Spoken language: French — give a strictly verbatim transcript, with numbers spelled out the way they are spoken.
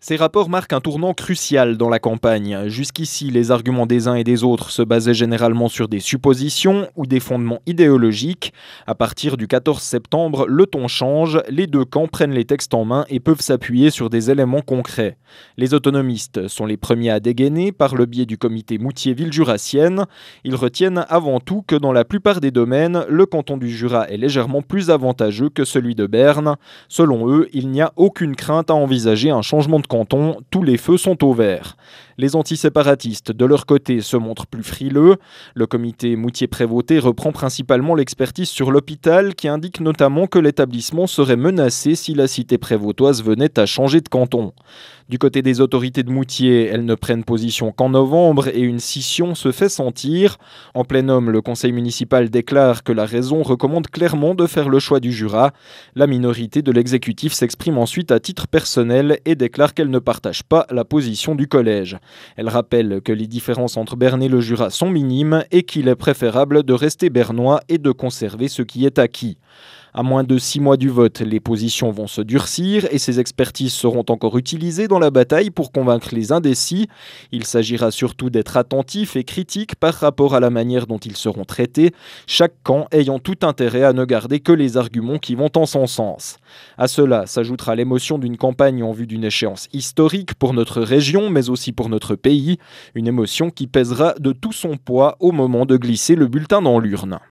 Ces rapports marquent un tournant crucial dans la campagne. Jusqu'ici, les arguments des uns et des autres se basaient généralement sur des suppositions ou des fondements idéologiques. À partir du quatorze septembre, le ton change, les deux camps prennent les textes en main et peuvent s'appuyer sur des éléments concrets. Les autonomistes sont les premiers à dégainer par le biais du comité Moutier-Ville jurassienne. Ils retiennent avant tout que dans la plupart des domaines, le canton du Jura est légèrement plus avantageux que celui de Berne. Selon eux, il n'y a aucune crainte à envisager un changement de canton, tous les feux sont au vert. Les antiséparatistes, de leur côté, se montrent plus frileux. Le comité Moutier-Prévôté reprend principalement l'expertise sur l'hôpital qui indique notamment que l'établissement serait menacé si la cité prévôtoise venait à changer de canton. Du côté des autorités de Moutier, elles ne prennent position qu'en novembre et une scission se fait sentir. En plein homme, le conseil municipal déclare que la raison recommande clairement de faire le choix du Jura. La minorité de l'exécutif s'exprime ensuite à titre personnel et déclare qu'elle ne partage pas la position du collège. Elle rappelle que les différences entre Berne et le Jura sont minimes et qu'il est préférable de rester bernois et de conserver ce qui est acquis. À moins de six mois du vote, les positions vont se durcir et ces expertises seront encore utilisées dans la bataille pour convaincre les indécis. Il s'agira surtout d'être attentif et critique par rapport à la manière dont ils seront traités, chaque camp ayant tout intérêt à ne garder que les arguments qui vont en son sens. À cela s'ajoutera l'émotion d'une campagne en vue d'une échéance historique pour notre région, mais aussi pour notre pays, une émotion qui pèsera de tout son poids au moment de glisser le bulletin dans l'urne.